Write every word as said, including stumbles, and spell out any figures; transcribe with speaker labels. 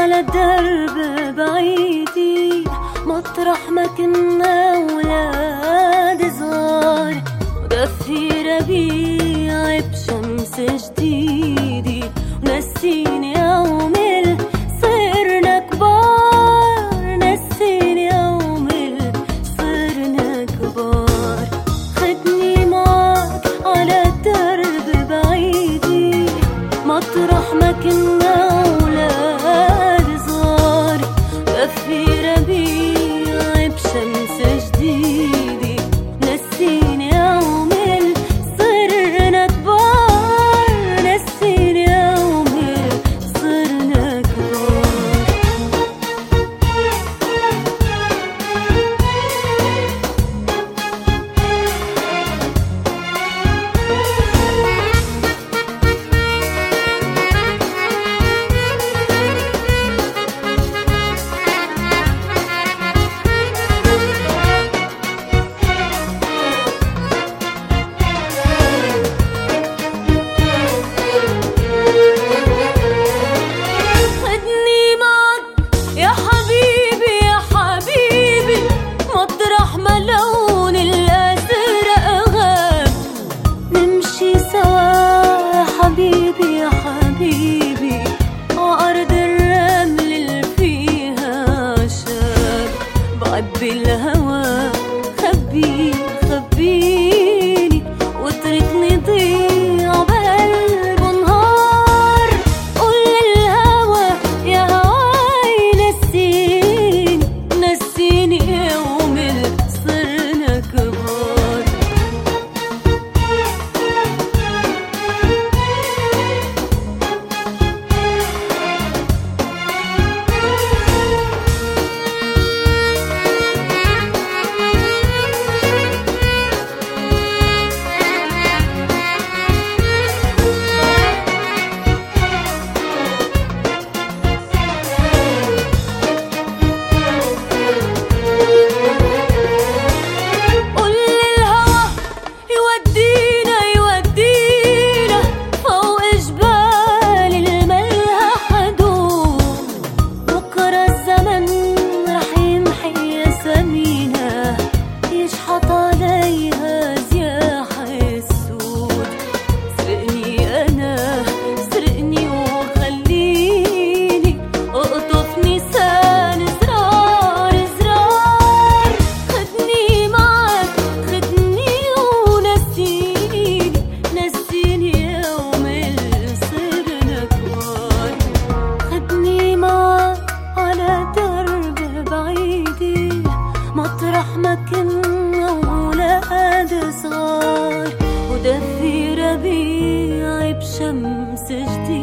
Speaker 1: على درب بعيدي مطرح ما كنا ولاد صغار، ودفي ربيع بشمس جديدة ونسيني يوم صرنا كبار، نسيني يوم صرنا كبار. خدني معك على درب بعيدي مطرح ما كنا ولاد صغار، دفي ربيع بشمس جديدة نسيني يوم صرنا كبار، نسيني يوم صرنا كبار. لون الأزرق غاب نمشي سوا يا حبيبي يا حبيبي عأرض الرمل اللي فيها شاب، بعبي الهوى خبي خبيني واتركني ضيع بقلبه نهار. قول للهوى يا هواي نسيني نسيني يوم صرنا كبار. يشحط عليها زياح السود، سرقني أنا سرقني وخليني اقطف نسان زرار زرار. خدني معك خدني ونسيني نسيني يوم صرنا كبار. خدني معك على درب بعيدي مطرح ما كنا ولاد صغار، ودفي ربيع بشمس جديد